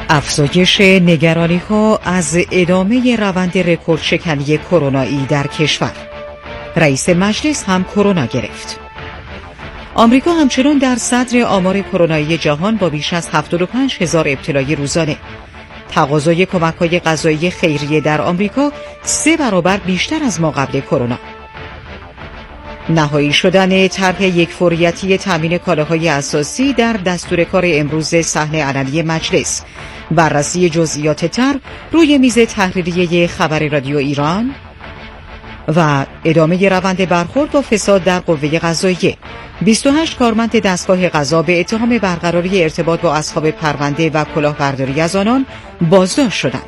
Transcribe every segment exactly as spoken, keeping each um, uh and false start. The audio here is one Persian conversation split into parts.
افزایش نگرانی‌ها از ادامه روند رکورد شکنی کرونایی در کشور. رئیس مجلس هم کرونا گرفت. آمریکا همچنان در صدر آمار کرونایی جهان با بیش از هفتاد و پنج هزار ابتلای روزانه. تقاضای کمک‌های غذایی خیریه در آمریکا سه برابر بیشتر از ما قبل کرونا. نهایی شدن طرح یک فوریتی تامین کالاهای اساسی در دستور کار امروز صحن علنی مجلس. بررسی جزئیات تر روی میز تحریریه خبر رادیو ایران و ادامه روند برخورد با فساد در قوه قضاییه. بیست و هشت کارمند دستگاه قضا به اتهام برقراری ارتباط با اصحاب پرونده و کلاهبرداری از آنان بازداشت شدند.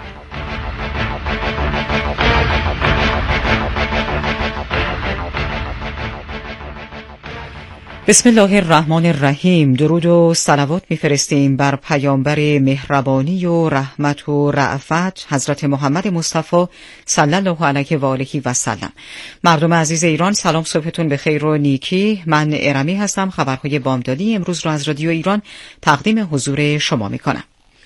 بسم الله الرحمن الرحیم. درود و صلوات می‌فرستیم بر پیامبر مهربانی و رحمت و رأفت حضرت محمد مصطفی صلی الله علیه و آله و سلم. مردم عزیز ایران، سلام، صبحتون به خیر و نیکی. من ارمی هستم. خبرهای بامدادی امروز را از رادیو ایران تقدیم حضور شما می‌کنم.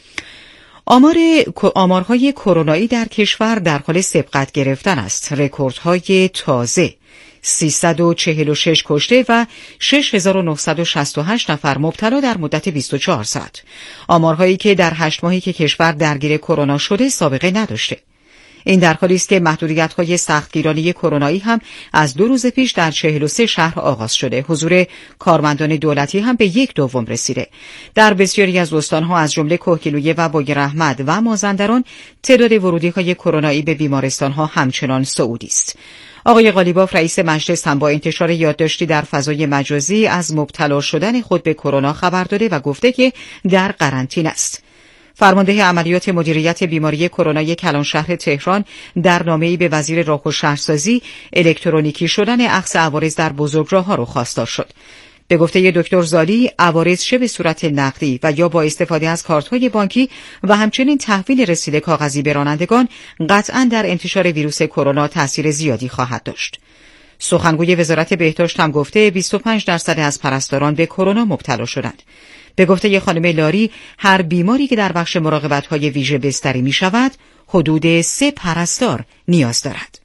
آمار آمارهای کرونایی در کشور در حال سبقت گرفتن است. رکوردهای تازه: سیصد و چهل و شش کشته و شش هزار و نهصد و شصت و هشت نفر مبتلا در مدت بیست و چهار ساعت. آمارهایی که در هشت ماهی که کشور درگیر کرونا شده سابقه نداشته. این در حالی است که محدودیت‌های سختگیرانه کرونایی هم از دو روز پیش در چهل و سه شهر آغاز شده. حضور کارمندان دولتی هم به یک دوم رسیده. در بسیاری از استان‌ها از جمله کهگیلویه و بویر احمد و مازندران تعداد ورودی‌های کرونایی به بیمارستان‌ها همچنان صعودی است. آقای قالیباف رئیس مجلس هم با انتشار یادداشتی در فضای مجازی از مبتلا شدن خود به کرونا خبر داده و گفته که در قرنطینه است. فرمانده عملیات مدیریت بیماری کرونای کلانشهر تهران در نامه‌ای به وزیر راه و شهرسازی الکترونیکی شدن اخذ عوارض در بزرگراه‌ها را خواستار شد. به گفته دکتر زالی، عوارض چه به صورت نقدی و یا با استفاده از کارت‌های بانکی و همچنین تحویل رسید کاغذی به رانندگان قطعاً در انتشار ویروس کرونا تأثیر زیادی خواهد داشت. سخنگوی وزارت بهداشت هم گفته بیست و پنج درصد از پرستاران به کرونا مبتلا شدند. به گفته خانم لاری، هر بیماری که در بخش مراقبت‌های ویژه بستری می‌شود، حدود سه پرستار نیاز دارد.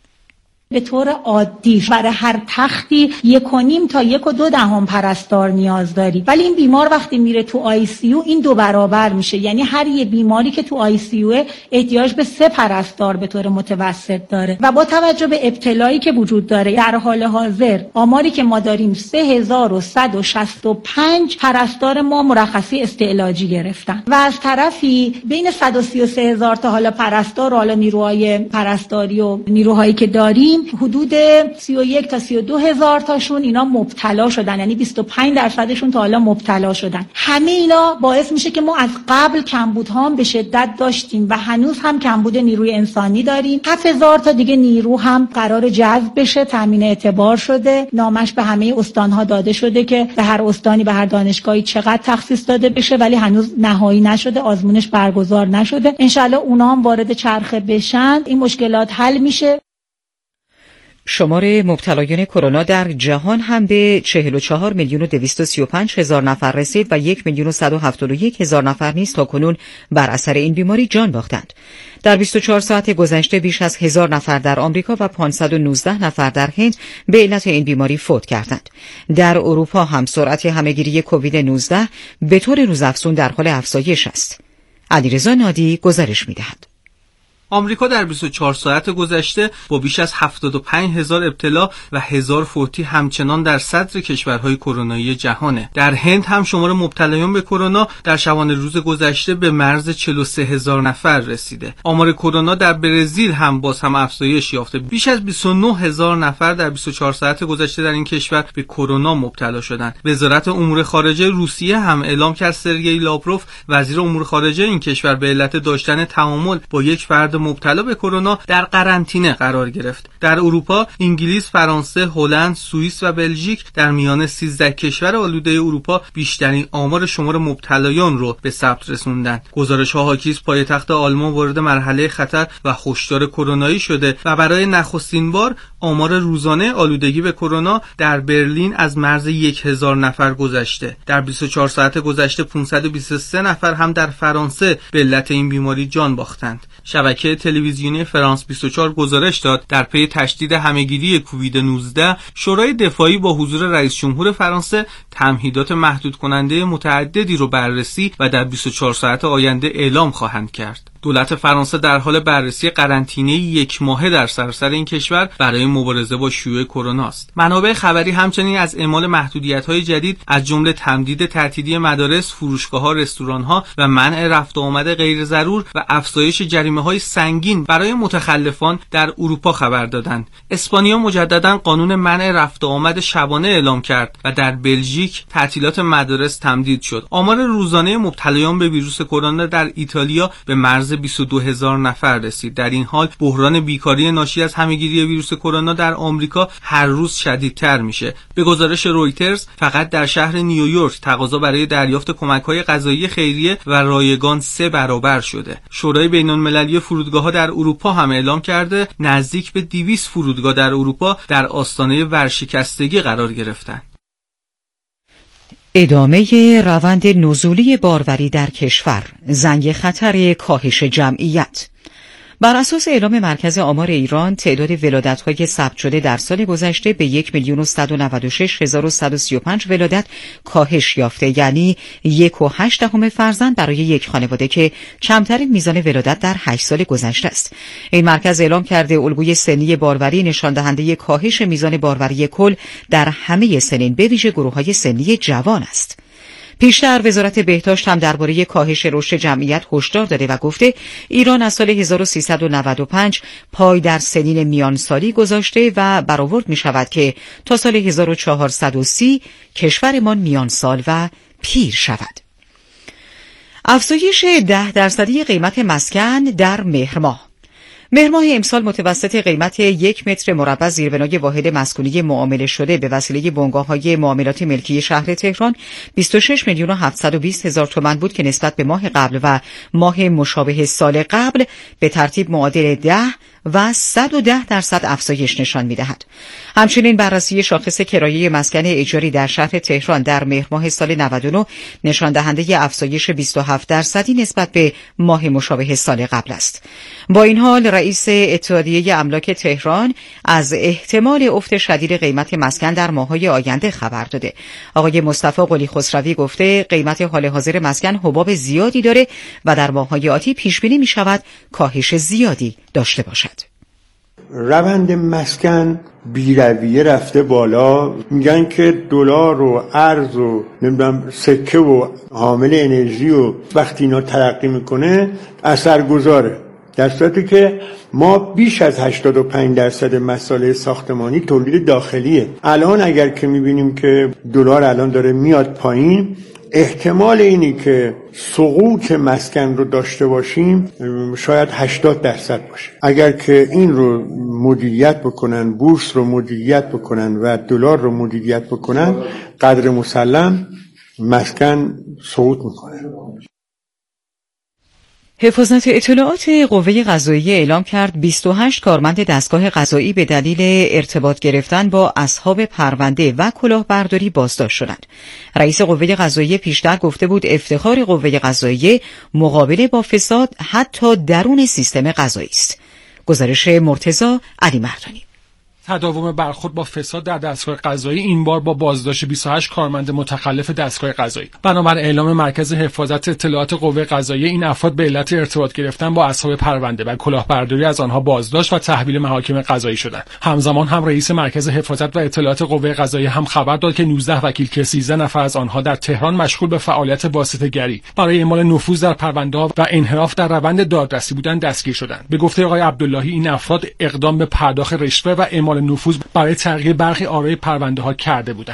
به طور عادی برای هر تختی یک و نیم تا یک و دو دهم پرستار نیاز داری، ولی این بیمار وقتی میره تو آی سی یو این دو برابر میشه. یعنی هر یه بیماری که تو آی سی یو احتیاج به سه پرستار به طور متوسط داره و با توجه به ابتلایی که وجود داره در حال حاضر آماری که ما داریم سه هزار و صد و شصت و پنج پرستار ما مرخصی استعلاجی گرفتن و از طرفی بین صد و سی و سه هزار تا حالا پرستار و حالا نیروهای پرستاری و نیروهایی که داریم حدود سی و یک تا سی و دو هزار تاشون اینا مبتلا شدن، یعنی بیست و پنج درصدشون تا حالا مبتلا شدن. همه اینا باعث میشه که ما از قبل کمبودها هم به شدت داشتیم و هنوز هم کمبود نیروی انسانی داریم. هفت هزار تا دیگه نیرو هم قرار جذب بشه، تامین اعتبار شده، نامش به همه استانها داده شده که به هر استانی به هر دانشگاهی چقدر تخصیص داده بشه، ولی هنوز نهایی نشده، آزمونش برگزار نشده. انشالله اونا هم وارد چرخه بشن، این مشکلات حل میشه. شمار مبتلایان کرونا در جهان هم به چهل و چهار میلیون و دویست و سی و پنج هزار نفر رسید و یک میلیون و صد و هفتاد و یک هزار نفر نیز تاکنون بر اثر این بیماری جان باختند. در بیست و چهار ساعت گذشته بیش از هزار نفر در آمریکا و پانصد و نوزده نفر در هند به علت این بیماری فوت کردند. در اروپا هم سرعت همهگیری کووید نوزده به طور روزافزون در حال افزایش است. علیرضا نادی گزارش می‌دهد. آمریکا در بیست و چهار ساعت گذشته با بیش از هفتاد و پنج هزار ابتلا و هزار فوتی همچنان در صدر کشورهای کرونایی جهانه. در هند هم شمار مبتلایان به کرونا در شبانه روز گذشته به مرز چهل و سه هزار نفر رسیده. آمار کرونا در برزیل هم باز هم افزایش یافته. بیش از بیست و نه هزار نفر در بیست و چهار ساعت گذشته در این کشور به کرونا مبتلا شدند. وزارت امور خارجه روسیه هم اعلام کرد سرگئی لاوروف وزیر امور خارجه این کشور به علت داشتن تعامل با یک فرد مبتلا به کرونا در قرنطینه قرار گرفت. در اروپا انگلیس، فرانسه، هلند، سوئیس و بلژیک در میان سیزده کشور آلوده اروپا بیشترین آمار شمار مبتلایان رو به ثبت رسوندند. گزارش‌ها حاکی از پایتخت آلمان وارد مرحله خطر و هشدار کرونایی شده و برای نخستین بار آمار روزانه آلودگی به کرونا در برلین از مرز یک هزار نفر گذشته. در بیست و چهار ساعت گذشته پانصد و بیست و سه نفر هم در فرانسه به علت این بیماری جان باختند. شبکه تلویزیونی فرانس بیست و چهار گزارش داد در پی تشدید همهگیری کووید نوزده شورای دفاعی با حضور رئیس جمهور فرانسه تمهیدات محدود کننده متعددی رو بررسی و در بیست و چهار ساعت آینده اعلام خواهند کرد. دولت فرانسه در حال بررسی قرنطینه یک ماهه در سراسر این کشور برای مبارزه با شیوع کرونا است. منابع خبری همچنین از اعمال محدودیت‌های جدید از جمله تمدید تعطیلی مدارس، فروشگاه‌ها، رستوران‌ها و منع رفت و آمد غیر ضرور و افزایش جریمه‌های سنگین برای متخلفان در اروپا خبر دادند. اسپانیا مجدداً قانون منع رفت و آمد شبانه اعلام کرد و در بلژیک تعطیلات مدارس تمدید شد. آمار روزانه مبتلایان به ویروس کرونا در ایتالیا به مرز بیست و دو هزار نفر رسید. در این حال بحران بیکاری ناشی از همهگیری ویروس کرونا در آمریکا هر روز شدیدتر میشه. به گزارش رویترز فقط در شهر نیویورک تقاضا برای دریافت کمک‌های غذایی خیریه و رایگان سه برابر شده. شورای بین‌المللی فرودگاه‌ها در اروپا هم اعلام کرده نزدیک به دویست فرودگاه در اروپا در آستانه ورشکستگی قرار گرفتند. ادامه روند نزولی باروری در کشور، زنگ خطر کاهش جمعیت. بر اساس اعلام مرکز آمار ایران، تعداد ولادت‌های ثبت شده در سال گذشته به یک میلیون و صد و نود و شش هزار و صد و سی و پنج ولادت کاهش یافته، یعنی یک و هشت دهم فرزند برای یک خانواده که کمترین میزان ولادت در هشت سال گذشته است. این مرکز اعلام کرده الگوی سنی باروری نشان دهنده کاهش میزان باروری کل در همه سنین به ویژه گروه‌های سنی جوان است. پیشتر وزارت بهداشت هم درباره کاهش رشد جمعیت هشدار داده و گفته ایران از سال هزار و سیصد و نود و پنج پای در سنین میانسالی گذاشته و برآورد می شود که تا سال هزار و چهارصد و سی کشورمان میانسال و پیر شود. افزایش ده درصدی قیمت مسکن در مهر ماه. مهر ماه امسال متوسط قیمت یک متر مربع زیربنای واحد مسکونی معامله شده به وسیله بنگاه‌های معاملات ملکی شهر تهران بیست و شش میلیون و هفتصد و بیست هزار تومان بود که نسبت به ماه قبل و ماه مشابه سال قبل به ترتیب معادل ده و صد و ده درصد افزایش نشان می‌دهد. همچنین بررسی شاخص کرایه مسکن اجاری در شهر تهران در مهر ماه سال نود و نه نشان دهنده افزایش بیست و هفت درصدی نسبت به ماه مشابه سال قبل است. با این حال رئیس اتحادیه املاک تهران از احتمال افت شدید قیمت مسکن در ماه‌های آینده خبر داده. آقای مصطفی قلی خسروی گفته قیمت حال حاضر مسکن حباب زیادی داره و در ماه‌های آتی پیش بینی می‌شود کاهش زیادی داشته باشد. روند مسکن بی‌رویه رفته بالا. میگن که دلار و ارز و نمیدونم سکه و حامل انرژی و وقتی اینا ترقی میکنه اثرگذاره، در صورتی که ما بیش از هشتاد و پنج درصد مسائل ساختمانی تولید داخلیه. الان اگر که میبینیم که دلار الان داره میاد پایین، احتمال اینی که سقوط مسکن رو داشته باشیم شاید هشتاد درصد باشه. اگر که این رو مدیریت بکنن، بورس رو مدیریت بکنن و دلار رو مدیریت بکنن، قدر مسلم مسکن سقوط میکنه. حفاظت اطلاعات قوه قضاییه اعلام کرد بیست و هشت کارمند دستگاه قضایی به دلیل ارتباط گرفتن با اصحاب پرونده و کلاهبرداری بازداشت شدند. رئیس قوه قضاییه پیشتر گفته بود افتخار قوه قضاییه مقابله با فساد حتی درون سیستم قضایی است. گزارش مرتضی علی مردانی. تداوم برخورد با فساد در دستگاه قضایی، این بار با بازداشت بیست و هشت کارمند متخلف دستگاه قضایی. بنابر اعلام مرکز حفاظت اطلاعات قوه قضاییه، این افراد به علت ارتباط گرفتن با اصحاب پرونده و کلاهبرداری از آنها بازداشت و تحویل محاکم قضایی شدند. همزمان هم رئیس مرکز حفاظت و اطلاعات قوه قضاییه هم خبر داد که نوزده وکیل که سیزده نفر از آنها در تهران مشغول به فعالیت واسطه‌گری برای اعمال نفوذ در پرونده‌ها و انحراف در روند دادرسی بودند دستگیر شدند. به گفته آقای عبداللهی، این افراد اقدام به پرداخت رشوه و اعمال نفوذ برای تغییر برخی آرای پرونده ها کرده بودند.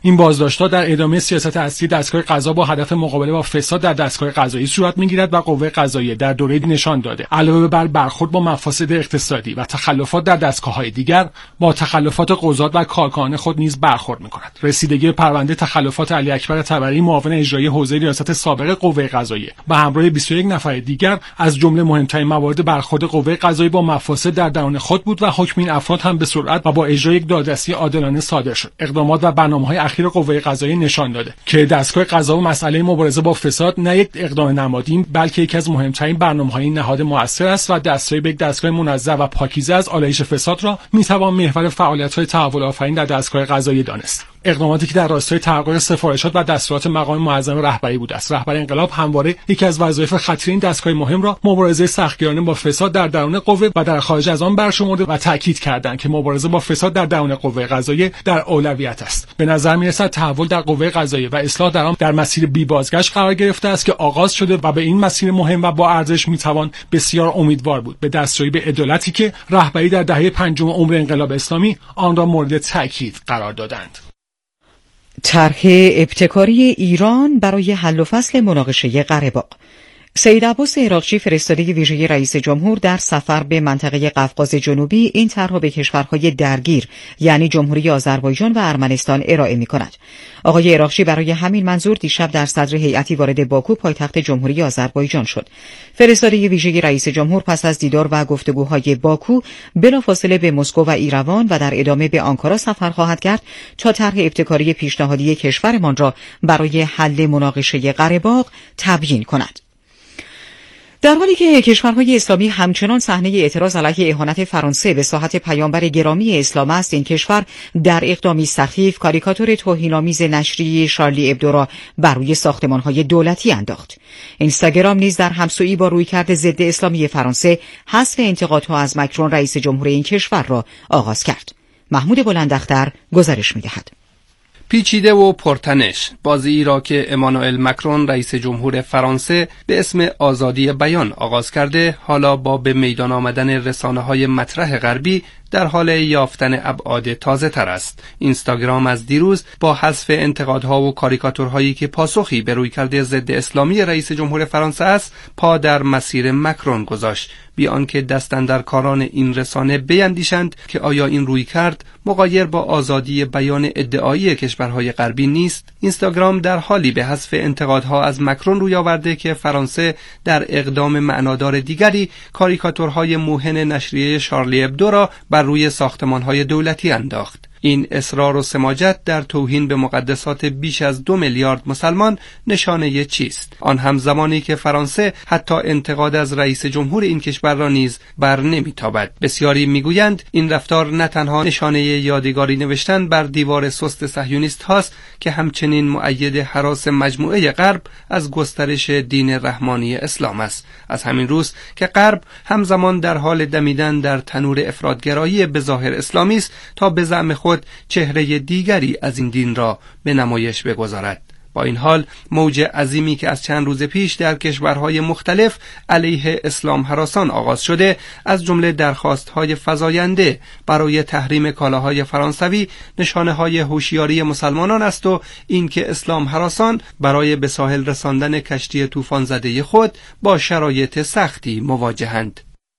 این بازداشت‌ها در ادامه سیاست اصلی دستگاه قضا با هدف مقابله با فساد در دستگاه قضایی صورت می‌گیرد و قوه قضاییه در دوره نشان داده علاوه بر برخورد با مفاسد اقتصادی و تخلفات در دستگاه‌های دیگر، با تخلفات قضات و کارکنان خود نیز برخورد می‌کند. رسیدگی پرونده تخلفات علی اکبر طبری، معاون اجرایی حوزه ریاست سابق قوه قضاییه و همراه بیست و یک نفر دیگر از جمله مهمترین موارد برخورد قوه قضاییه با مفاسد در درون خود بود و حکم این افراد هم به سرعت و با اجرای یک دادرسی عادلانه صادر شد. اقدامات و برنامه‌های اخیر قوه قضاییه نشان داده که دستگاه قضا و مسئله مبارزه با فساد نه یک اقدام نمادین بلکه یکی از مهمترین برنامه‌های نهاد مؤثر است و دستیابی به یک دستگاه منظم و پاکیزه از آلایش فساد را می‌توان محور فعالیت‌های تحول آفرین در دستگاه قضاییه دانست. اقداماتی که در راستای تحقق سفارشات و دستورات مقام معظم رهبری بوده است. رهبر انقلاب همواره یکی از وظایف خطیر این دستگاه مهم را مبارزه سختگیرانه با فساد در درون قوه و در خارج از آن برشمرده و تاکید کردند که مبارزه با فساد در درون قوه قضاییه در اولویت است. به نظر می‌رسد تحول در قوه قضاییه و اصلاح در آن در مسیر بی بازگشت قرار گرفته است که آغاز شده و به این مسیر مهم و با ارزش می‌توان بسیار امیدوار بود به دستیابی به عدالتی که رهبری در دهه پنجم عمر انقلاب اسلامی آن را مورد تاکید قرار دادند. طرح ابتکاری ایران برای حل و فصل مناقشه قره‌باغ. سید عباس عراقچی فرستاده ویژه رئیس جمهور در سفر به منطقه قفقاز جنوبی این طرح را به کشورهای درگیر یعنی جمهوری آذربایجان و ارمنستان ارائه می‌کند. آقای عراقچی برای همین منظور دیشب در صدر هیئتی وارد باکو پایتخت جمهوری آذربایجان شد. فرستاده ویژه رئیس جمهور پس از دیدار و گفتگوهای باکو بلافاصله به مسکو و ایروان و در ادامه به آنکارا سفر خواهد کرد تا طرح ابتکاری پیشنهادی کشورمان را برای حل مناقشه قره‌باغ تبیین کند. در حالی که کشورهای اسلامی همچنان صحنه اعتراض علیه اهانت فرانسه به ساحت پیامبر گرامی اسلام است، این کشور در اقدامی سخیف کاریکاتور توهین‌آمیز نشریه شارلی ابدو را بر روی ساختمان‌های دولتی انداخت. اینستاگرام نیز در همسویی با رویکرد ضد اسلامی فرانسه حذف انتقادها از مکرون رئیس جمهور این کشور را آغاز کرد. محمود بلنداختر گزارش می‌دهد. پیچیده و پرتنش بازی را که امانوئل مکرون رئیس جمهور فرانسه به اسم آزادی بیان آغاز کرده، حالا با به میدان آمدن رسانه‌های مطرح غربی در حال یافتن ابعاد تازه تر است. اینستاگرام از دیروز با حذف انتقادها و کاریکاتورهایی که پاسخی به رویکرد ضد اسلامی رئیس جمهور فرانسه است، پا در مسیر مکرون گذاشت، بی آنکه دستاندرکاران این رسانه بیندیشند که آیا این رویکرد مغایر با آزادی بیان ادعایی کشورهای غربی نیست. اینستاگرام در حالی به حذف انتقادها از مکرون روی آورده که فرانسه در اقدام معنادار دیگری کاریکاتورهای موهن نشریه شارلی ابدو را بر روی ساختمان‌های دولتی انداخت. این اصرار و سماجت در توهین به مقدسات بیش از دو میلیارد مسلمان نشانه چیست؟ آن هم زمانی که فرانسه حتی انتقاد از رئیس جمهور این کشور را نیز بر نمیتابد. بسیاری میگویند این رفتار نه تنها نشانه یادگاری نوشتن بر دیوار سست صهیونیست هاست که همچنین مؤید هراس مجموعه غرب از گسترش دین رحمانی اسلام است. از همین روز که غرب همزمان در حال دمیدن در تنور افراطگرایی به ظاهر اسلامی است تا به زعم خود چهره دیگری از این دین را به نمایش بگذارد. با این حال موج عظیمی که از چند روز پیش در کشورهای مختلف علیه اسلام هراسان آغاز شده، از جمله درخواست‌های فزاینده برای تحریم کالاهای فرانسوی، نشانه‌های هوشیاری مسلمانان است و اینکه اسلام هراسان برای به ساحل رساندن کشتی طوفان زده خود با شرایط سختی مواجهند.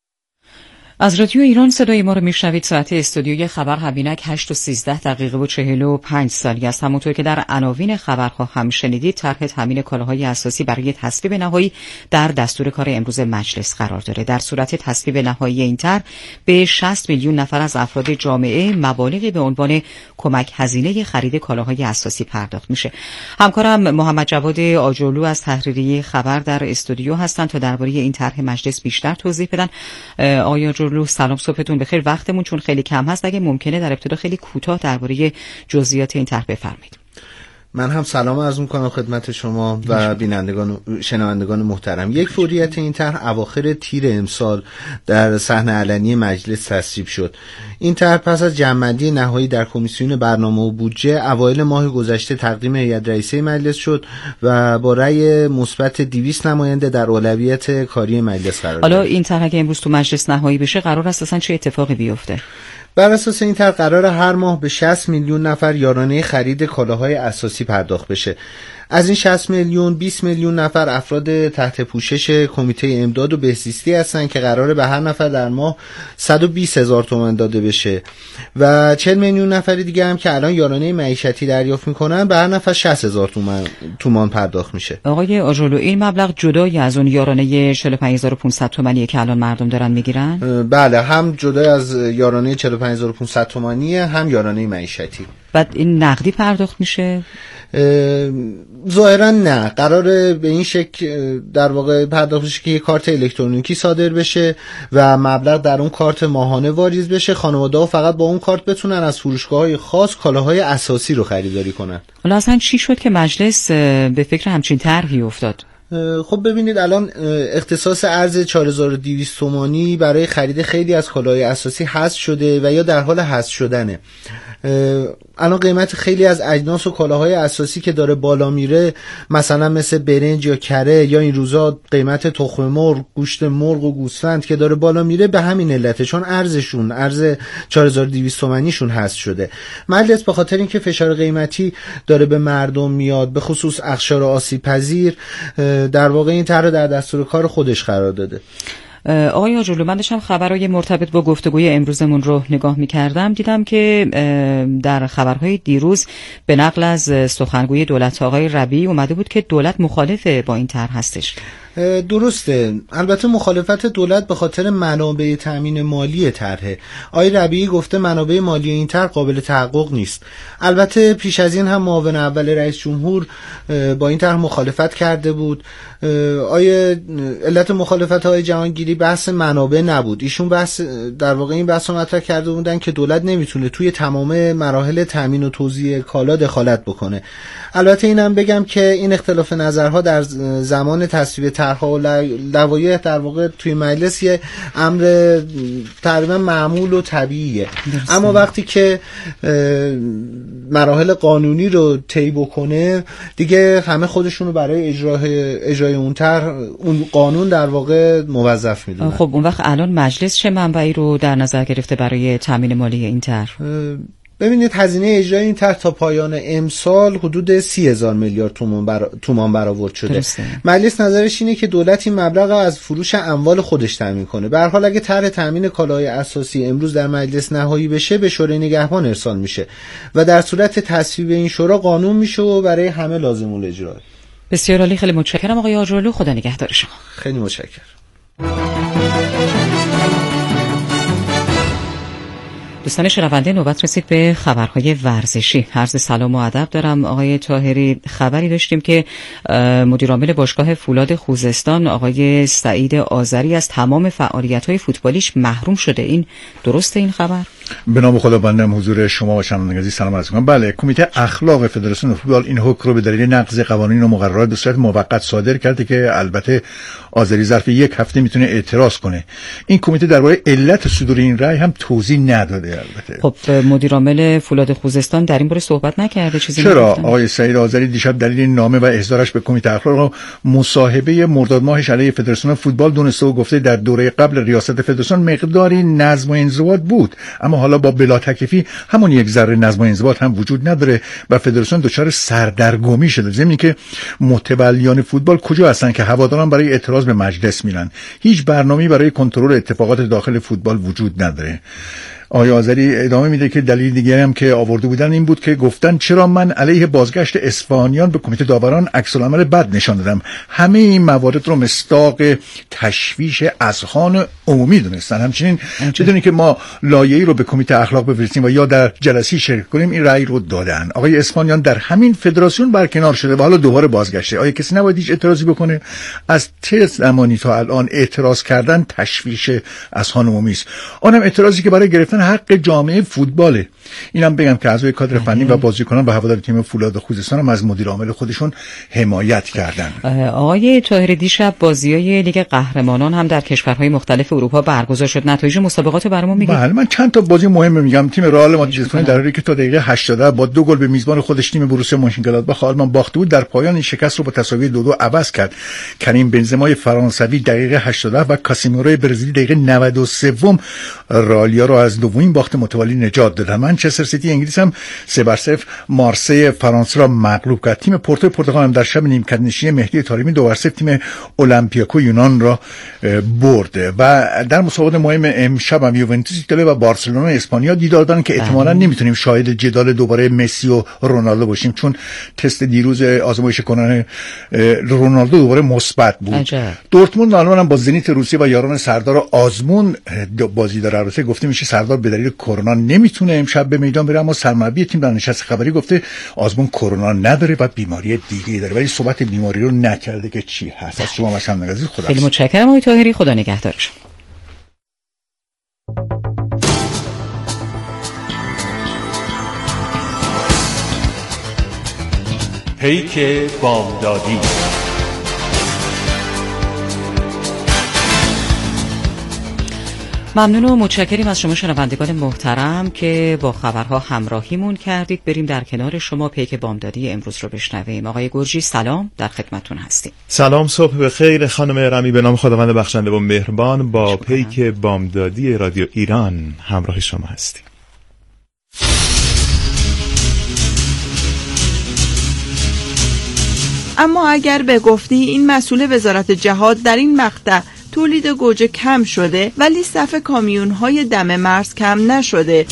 از رادیو ایران صدای ما رو میشنوید. ساعت استودیوی خبر همینک هشت و سیزده دقیقه و چهل و پنج ثانیه است. همونطور که در عناوین خبرها هم شنیدید، طرح تامین کالاهای اساسی برای تصویب نهایی در دستور کار امروز مجلس قرار داره. در صورت تصویب نهایی این طرح به شصت میلیون نفر از افراد جامعه مبالغی به عنوان کمک هزینه خرید کالاهای اساسی پرداخت میشه. همکارم محمد جواد آجرلو از تحریریه خبر در استودیو هستند تا درباره این طرح مجلس بیشتر توضیح بدن. آیا لو سلام، صبحتون بخیر. وقتمون چون خیلی کم هست، اگه ممکنه در ابتدا خیلی کوتاه درباره جزئیات این طرح بفرمایید. من هم سلام عرض می‌کنم خدمت شما و بینندگان و شنوندگان محترم. یک فوریت این طرح اواخر تیر امسال در صحن علنی مجلس تصویب شد. این طرح پس از جمع‌بندی نهایی در کمیسیون برنامه و بودجه اوایل ماه گذشته تقدیم هیئت رئیسه مجلس شد و با رأی مثبت دویست نماینده در اولویت کاری مجلس قرار گرفت. حالا این طرح اگه امروز تو مجلس نهایی بشه قرار است اصلا چه اتفاقی بیفته؟ بر اساس این طرح قرار هر ماه به شصت میلیون نفر یارانه خرید کالاهای اساسی پرداخت بشه. از این شصت میلیون بیست میلیون نفر افراد تحت پوشش کمیته امداد و بهزیستی هستن که قراره به هر نفر در ماه صد و بیست هزار تومان داده بشه و چهل میلیون نفر دیگه هم که الان یارانه معیشتی دریافت میکنن به هر نفر شصت هزار تومان تومان پرداخت میشه. آقای آجرلو، این مبلغ جدای از اون یارانه چهل و پنج هزار و پانصد تومانیه که الان مردم دارن میگیرن؟ بله، هم جدای از یارانه چهل و پنج هزار و پانصد تومانیه، هم یارانه معیشتی. بعد این نقدی پرداخت میشه؟ ظاهرا نه، قراره به این شکل در واقع پرداخت بشه که یک کارت الکترونیکی صادر بشه و مبلغ در اون کارت ماهانه واریز بشه. خانواده‌ها فقط با اون کارت بتونن از فروشگاه‌های خاص کالاهای اساسی رو خریداری کنن. حالا اصلا چی شد که مجلس به فکر همچین طرحی افتاد؟ خب ببینید، الان اختصاص ارز چهار هزار و دویست تومانی برای خرید خیلی از کالاهای اساسی حذف شده و یا در حال حذف شدنه. الان قیمت خیلی از اجناس و کالاهای اساسی که داره بالا میره، مثلا مثل برنج یا کره، یا این روزا قیمت تخم مرغ، گوشت مرغ و گوسفند که داره بالا میره، به همین علته، چون ارزشون ارز چهار هزار و دویست تومانیشون حذف شده. مجلس به خاطر اینکه فشار قیمتی داره به مردم میاد، به خصوص اقشار آسیب پذیر، در واقع این طرح در دستور کار خودش قرار داده. آقای آجرلو، من داشتم خبرهای مرتبط با گفتگوی امروزمون رو نگاه می‌کردم، دیدم که در خبرهای دیروز به نقل از سخنگوی دولت آقای ربیعی اومده بود که دولت مخالف با این طرح هستش. درسته، البته مخالفت دولت به خاطر منابع تامین مالی طرحه. آقای ربیعی گفته منابع مالی این طرح قابل تحقق نیست. البته پیش از این هم معاون اول رئیس جمهور با این طرح مخالفت کرده بود. آیا علت مخالفت های جهانگیری بحث منابع نبود، ایشون بحث در واقع این بحث رو مطرح کرده بودن که دولت نمیتونه توی تمام مراحل تامین و توزیع کالا دخالت بکنه. البته اینم بگم که این اختلاف نظرها در زمان تصویب طرح‌ها و لوایح در واقع توی مجلس یه امر تقریبا معمول و طبیعیه، اما وقتی که مراحل قانونی رو طی بکنه دیگه همه خودشونو برای اجرای اجرای اون طرح، اون قانون در واقع موظف میدونن. خب اون وقت الان مجلس چه منبعی رو در نظر گرفته برای تامین مالی این طرح؟ ببینید، هزینه اجرای این طرح تا پایان امسال حدود سی هزار میلیارد تومان برا... تومان برآورد شده. درسته. مجلس نظرش اینه که دولت این مبلغ رو از فروش اموال خودش تامین کنه. به هر حال اگه طرح تامین کالاهای اساسی امروز در مجلس نهایی بشه، به شورای نگهبان ارسال میشه و در صورت تصویب این شورا قانون میشه و برای همه لازم الاجرا. بسیار عالی، خیلی متشکرم آقای آجرلو، خدا نگهدار شما. خیلی متشکرم. دوستان شنونده، نوبت رسید به خبرهای ورزشی. عرض سلام و ادب دارم آقای طاهری. خبری داشتیم که مدیرعامل باشگاه فولاد خوزستان آقای سعید آذری از تمام فعالیت‌های فوتبالیش محروم شده. این درسته این خبر؟ به نام خدا بندم حضور شما و شنوندگان عزیز سلام عرض می‌کنم. بله، کمیته اخلاق فدراسیون فوتبال این حکم رو به دلیل نقض قوانین و مقررات به صورت موقت صادر کرده که البته آذری ظرف یک هفته میتونه اعتراض کنه. این کمیته درباره علت صدور این رأی هم توضیح نداده. البته خب مدیر عامل فولاد خوزستان در این باره صحبت نکرده؟ چیزی چرا؟ نگفتن؟ آقای سعید آذری دیشب دلیل نامه و احضارش به کمیته اخلاق مصاحبه مرداد ماهش علیه فدراسیون فوتبال دونسته و گفته در دوره قبل ریاست فدراسیون مقداری نظم و انضباط بود، اما حالا با بلا تکلیفی همون یک ذره نظم و انضباط هم وجود نداره و فدراسیون دچار سردرگمی شده. ضمن که متولیان فوتبال کجا هستن که هواداران برای اعتراض به مجلس میرن؟ هیچ برنامه‌ای برای کنترل اتفاقات داخل فوتبال وجود نداره. آقای آذری ادامه میده که دلیل دیگری هم که آورده بودن این بود که گفتن چرا من علیه بازگشت اصفهانیان به کمیته داوران عکس العمل بد نشان دادم. همه این موارد رو مصداق تشویش اذهان عمومی دونستن. همچنین بدونید که ما لایحه‌ای رو به کمیته اخلاق بفرستیم و یا در جلسه شرکت کنیم، این رأی رو دادن. آقای اصفهانیان در همین فدراسیون برکنار شده و حالا دوباره بازگشته. آیا کسی نباید هیچ اعتراضی بکنه؟ از چه زمانی تا الان اعتراض کردن تشویش اذهان عمومی است. اونم اعتراضی که برای گرفتن حق جامعه فوتباله. اینم بگم که اعضای کادر فنی و بازیکنان و هوادار تیم فولاد خوزستان هم از مدیر عامل خودشون حمایت کردن. آقای طاهری، دیشب بازی‌های لیگ قهرمانان هم در کشورهای مختلف اروپا برگزار شد. نتایج مسابقات برامون میگید؟ بله، من چند تا بازی مهم میگم. تیم رئال مادرید در حالی که تا دقیقه هشتاد با دو گل به میزبان خودش تیم بروسیا مونشنگلادباخ آلمان باخته بود، در پایان این شکست رو با تساوی دو دو عوض کرد. کریم بنزمای فرانسوی دقیقه هشتاد و کاسیمیرو برزیلی دقیقه نود و سه رئالیا رو از دومین باخت متوالی نجات دادن. منچستر سیتی انگلیس هم سه بر صفر مارسی فرانسه را مغلوب کرد. تیم پورتو پرتغال هم در شب نیمکت نشینی مهدی طارمی دو بر صفر تیم اولمپیاکو یونان را برد. و در مسابقات مهم امشب هم یوونتوس ایتالیا و بارسلونا اسپانیا دیدار دارن که احتمالاً نمیتونیم شاهد جدال دوباره مسی و رونالدو باشیم، چون تست دیروز آزمایش کنان رونالدو دوباره مثبت بود. عجب. دورتموند الان هم با زنیت روسیه و یاران سردار آزمون بازی داره. البته گفته میشه سردار به دلیل کرونا نمیتونه امشب به میدان بره، اما سرمربی تیم در نشست خبری گفته آزمون کرونا نداره و بیماری دیگه‌ای داره، ولی صحبت بیماری رو نکرده که چی هست. از شما مشام نگذید. خدا خیلی متشکرم آقای طاهری، خدا نگهدارش. پیک بامدادی. ممنون و متشکریم از شما شنوندگان محترم که با خبرها همراهیمون کردید. بریم در کنار شما پیک بامدادی امروز رو بشنویم. آقای گرجی سلام، در خدمتتون هستیم. سلام، صبح بخیر خانم رمی. به نام خداوند بخشنده و مهربان با پیک بامدادی رادیو ایران همراه شما هستیم. اما اگر به گفتی این مسئول وزارت جهاد در این مقطع تولید گوجه کم شده ولی صف کامیون‌های دم مرز کم نشده.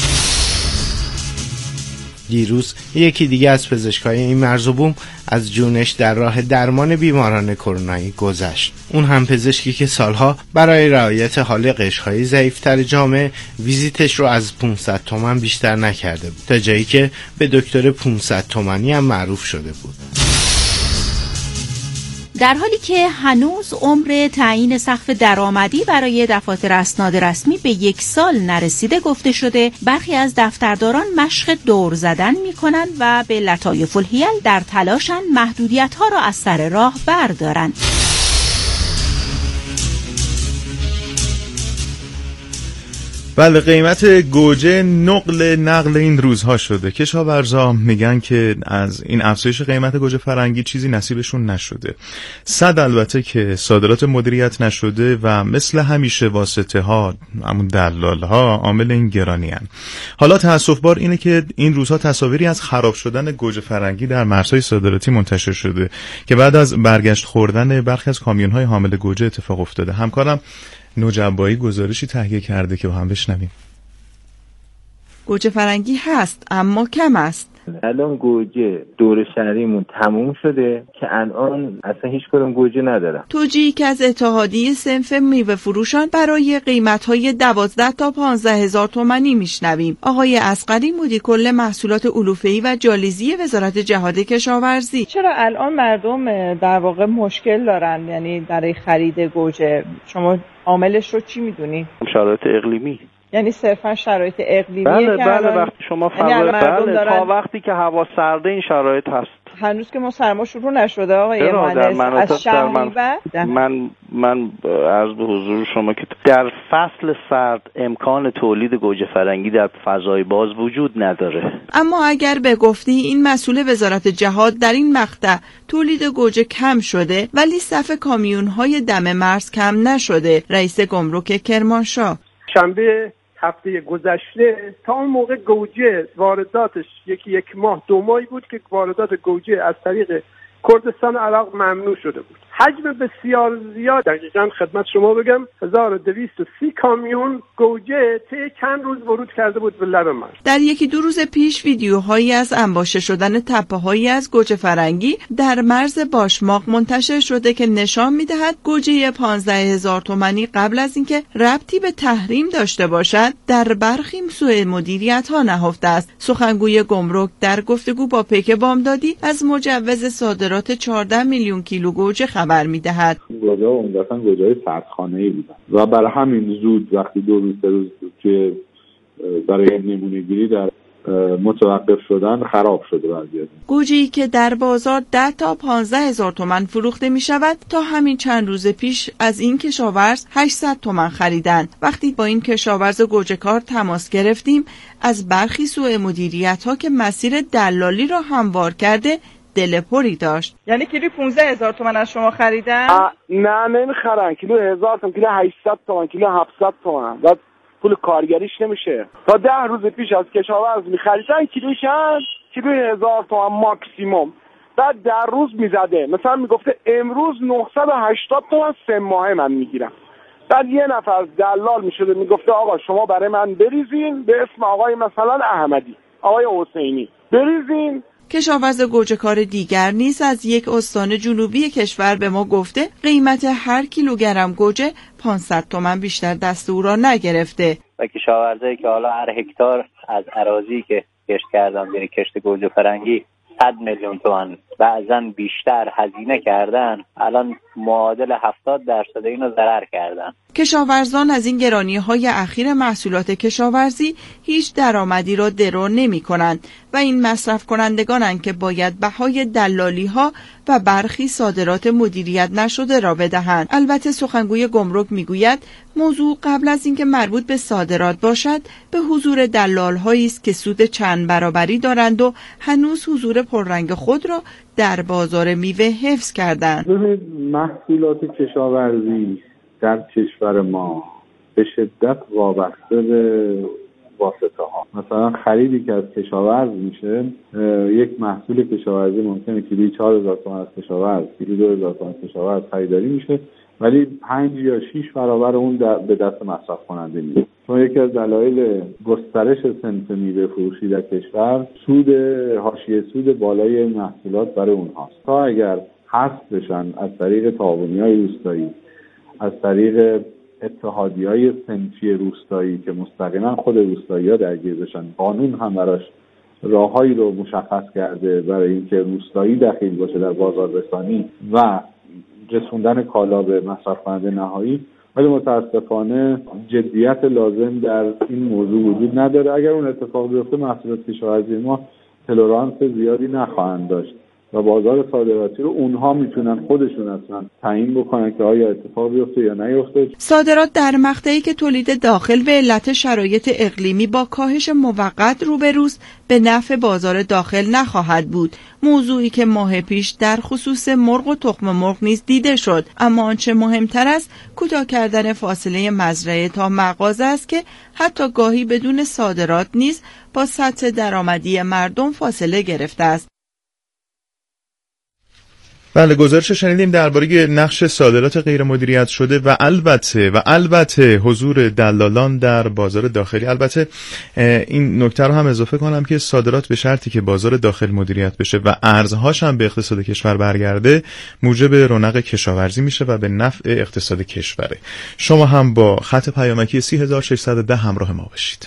دیروز یکی دیگه از پزشکای این مرز و بوم از جونش در راه درمان بیماران کرونایی گذشت. اون هم پزشکی که سالها برای رعایت حال قشرهای ضعیف‌تر جامعه ویزیتش رو از پانصد تومان بیشتر نکرده بود، تا جایی که به دکتر پانصد تومانی هم معروف شده بود. در حالی که هنوز عمر تعیین سقف درآمدی برای دفاتر اسناد رسمی به یک سال نرسیده گفته شده، برخی از دفترداران مشق دور زدن می‌کنند و به لطایف الحیل در تلاشن محدودیت‌ها را از سر راه بردارند. بله، قیمت گوجه نقل نقل این روزها شده. کشاورزا میگن که از این افزایش قیمت گوجه فرنگی چیزی نصیبشون نشده. صد البته که صادرات مدیریت نشده و مثل همیشه واسطه ها، همون دلال ها عامل این گرانی هن. حالا تأسف بار اینه که این روزها تصاویری از خراب شدن گوجه فرنگی در مرزهای صادراتی منتشر شده که بعد از برگشت خوردن برخی از کامیون های حامل گوجه اتفاق افتاده. همکارم نوجبایی گزارشی تهیه کرده که با هم بشنویم. گوجه فرنگی هست اما کم است. الان گوجه دور شهریمون تموم شده که الان اصلا هیچ کدوم گوجه ندارم. توجیهی که از اتحادیه صنف میوه فروشان برای قیمت‌های دوازده تا پانزده هزار تومانی میشنویم. آقای اصغری مدیر کل محصولات علوفه‌ای و جالیزی وزارت جهاد کشاورزی: چرا الان مردم در واقع مشکل دارن یعنی در خرید گوجه؟ شما عاملش رو چی میدونی؟ شرایط اقلیمی. یعنی صرفا شرایط اقلیمی. بله که بله وقتی شما فرض بله دارن... تا وقتی که هوا سرده این شرایط هست. هنوز که ما سرما شروع نشده آقای مهندس. از من من من عرض به حضور شما که در فصل سرد امکان تولید گوجه فرنگی در فضای باز وجود نداره. اما اگر به گفتی این مسئول وزارت جهاد در این مقطع تولید گوجه کم شده ولی صف کامیون‌های دم مرز کم نشده. رئیس گمرک کرمانشاه: شنبه هفته گذشته تا اون موقع گوجه وارداتش یکی یک ماه دو ماهی بود که واردات گوجه از طریق کردستان عراق ممنوع شده بود. حجم بسیار زیاد، دقیقاً خدمت شما بگم هزار و دویست و سی کامیون گوجه طی چند روز ورود کرده بود به لب مرز. در یکی دو روز پیش ویدیوهایی از انباشته شدن تپه‌هایی از گوجه فرنگی در مرز باشماق منتشر شده که نشان می‌دهد گوجه پانزده هزار تومانی قبل از اینکه ربطی به تحریم داشته باشد در برخی سوء مدیریت‌ها نهفته است. سخنگوی گمرک در گفتگو با پیک بامدادی از مجوز صادرات چهارده میلیون کیلو گوجه خبر می‌دهد. گوجه عمدتاً گوجه‌های سردخانه‌ای بودن و برای همین زود وقتی دو روز سه روز که برای نمونه گیری در متوقف شدن خراب شده بعضی. گوجه‌ای که در بازار ده تا پانزده هزار تومان فروخته می شود تا همین چند روز پیش از این کشاورز هشتصد تومان خریدند. وقتی با این کشاورز گوجه‌کار تماس گرفتیم از برخی سوء مدیریت ها که مسیر دلالی را هموار کرده دل پری داشت. یعنی کیلو پانزده هزار تومان از شما خریدن؟ نه نمیخرن، کیلو هزار تومان، کیلو هشتصد تومان، کیلو هفتصد تومان. بعد پول کارگریش نمیشه. تا ده روز پیش از کشاورز میخریدن کیلوش هست کیلو هزار تومان ماکسیموم. بعد در روز میزده، مثلا میگفته امروز نهصد و هشتاد تومان سه ماهه من میگیرم. بعد یه نفر دلال میشده میگفته آقا شما برای من بریزین به اسم آقای مثلا احمدی، آقای حسینی بریزین. کشاورز گوجه‌کار دیگر نیز از یک استان جنوبی کشور به ما گفته قیمت هر کیلوگرم گوجه پانصد تومان بیشتر دست او را نگرفته. و کشاورزایی که حالا هر هکتار از اراضی که کشت کردن، یعنی کشت گوجه فرنگی، صد میلیون تومان بعضا بیشتر هزینه کردن، الان معادل هفتاد درصد اینو ضرر کردن. کشاورزان از این گرانی‌های اخیر محصولات کشاورزی هیچ درآمدی را درو نمی‌کنند و این مصرف کنندگانند که باید بهای دلالی‌ها و برخی صادرات مدیریت نشده را بدهند. البته سخنگوی گمرک می‌گوید موضوع قبل از اینکه مربوط به صادرات باشد به حضور دلال‌هایی است که سود چند برابری دارند و هنوز حضور پررنگ خود را در بازار میوه حفظ کردند. ببینید محصولات کشاورزی در کشور ما به شدت وابسته به واسطه ها. مثلا خریدی که از کشاورز میشه، یک محصول کشاورزی ممکنه کیلویی چهار هزار تومان از کشاورز، کیلویی دو هزار تومان از کشاورز خریداری میشه، ولی پنج یا شش برابر اون به دست مصرف کننده میره. چون یکی از دلایل گسترش صنف میوه فروشی در کشور سود حاشیه سود بالای محصولات برای اونهاست. تا اگر حذف بشن از طریق تعاونی‌های روستایی، از طریق اتحادیه‌های صنفی روستایی که مستقیما خود روستایی‌ها درگیر بشن، قانون هم براش راههایی رو مشخص کرده برای اینکه روستایی دخیل باشه در بازاررسانی و رسوندن کالا به مصرف کننده نهایی، ولی متاسفانه جدیت لازم در این موضوع وجود نداره. اگر اون اتفاق بیفته محصولات کشاورزی ما تولرانس زیادی نخواهند داشت و بازار صادراتی رو اونها میتونن خودشون اصلا تعیین بکنن که آیا اتفاق بیفته یا نیفته. صادرات در مقطعی که تولید داخل به علت شرایط اقلیمی با کاهش موقت روبروست به نفع بازار داخل نخواهد بود، موضوعی که ماه پیش در خصوص مرغ و تخم مرغ نیز دیده شد. اما آنچه مهمتر است کوتاه کردن فاصله مزرعه تا مغازه است که حتی گاهی بدون صادرات نیز با سطح درآمدی مردم فاصله گرفته است. بله، گزارش شنیدیم درباره نقش صادرات غیر مدیریت شده و البته و البته حضور دلالان در بازار داخلی. البته این نکته رو هم اضافه کنم که صادرات به شرطی که بازار داخل مدیریت بشه و ارزهاش هم به اقتصاد کشور برگرده موجب رونق کشاورزی میشه و به نفع اقتصاد کشوره. شما هم با خط پیامکی سه هزار و ششصد و ده همراه ما باشید.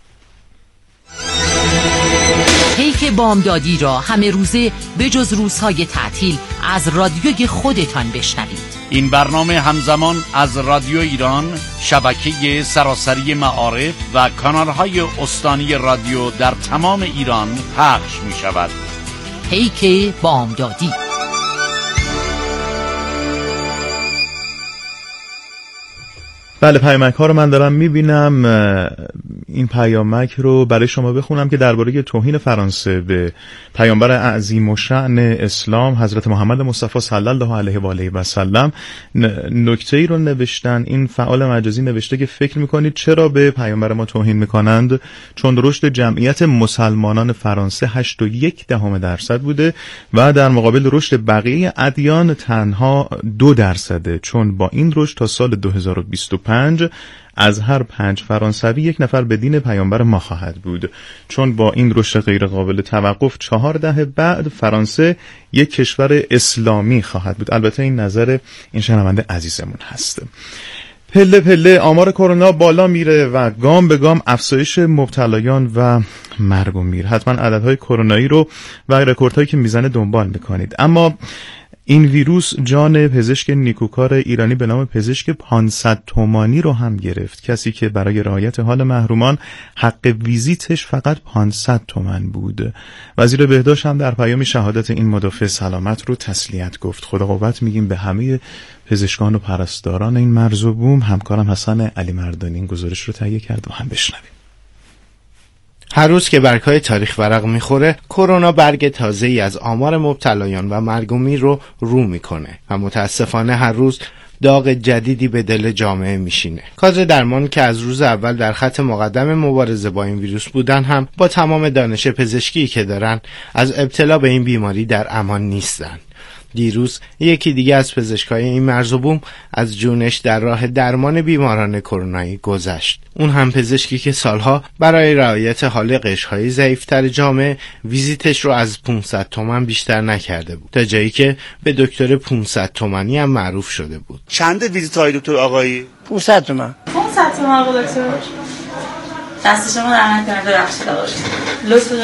پیک بامدادی را همه روزه بجز روزهای تعطیل از رادیوی خودتان بشنوید. این برنامه همزمان از رادیو ایران، شبکه سراسری معارف و کانالهای استانی رادیو در تمام ایران پخش می شود. پیک بامدادی. بله، پیامک ها رو من دارم میبینم. این پیامک رو برای شما بخونم که درباره توهین فرانسه به پیامبر عظیم الشأن اسلام حضرت محمد مصطفی صلی الله علیه و آله و سلم نکته ای رو نوشتن. این فعال مجازی نوشته که فکر میکنید چرا به پیامبر ما توهین میکنند؟ چون رشد جمعیت مسلمانان فرانسه هشت و یک دهم درصد بوده و در مقابل رشد بقیه ادیان تنها دو درصده. چون با این رشد تا سال دو هزار و بیست و پنج از هر پنج فرانسوی یک نفر به دین پیامبر ما خواهد بود. چون با این رشد غیر قابل توقف چهار دهه بعد فرانسه یک کشور اسلامی خواهد بود. البته این نظر این شنونده عزیزمون هست. پله پله آمار کرونا بالا میره و گام به گام افزایش مبتلایان و مرگ و میر. حتما عددهای کرونایی رو و رکوردهایی که میزنه دنبال میکنید. اما این ویروس جان پزشک نیکوکار ایرانی به نام پزشک پانصد تومانی رو هم گرفت، کسی که برای رعایت حال محرومان حق ویزیتش فقط پانصد تومان بود. وزیر بهداشت هم در پیام شهادت این مدافع سلامت رو تسلیت گفت. خدا قوت میگیم به همه پزشکان و پرستاران این مرز و بوم. همکارم حسن علی مردانی این گزارش رو تهیه کرد و هم بشنویم. هر روز که برگ‌های تاریخ ورق میخوره، کرونا برگ تازه‌ای از آمار مبتلایان و مرگ و میر رو رو میکنه و متاسفانه هر روز داغ جدیدی به دل جامعه میشینه. کادر درمان که از روز اول در خط مقدم مبارزه با این ویروس بودن هم با تمام دانش پزشکی که دارن از ابتلا به این بیماری در امان نیستن. دیروز یکی دیگه از پزشکای این مرز و بوم از جونش در راه درمان بیماران کرونایی گذشت. اون هم پزشکی که سالها برای رعایت حال قشرهای ضعیفتر جامعه ویزیتش رو از پانصد تومان بیشتر نکرده بود، تا جایی که به دکتر پانصد تومانی هم معروف شده بود. چند ویزیت های دکتر آقایی؟ پانصد تومان. پانصد تومان آقا دکتر. دست شما در نکنه ببخشید آقا. لطفاً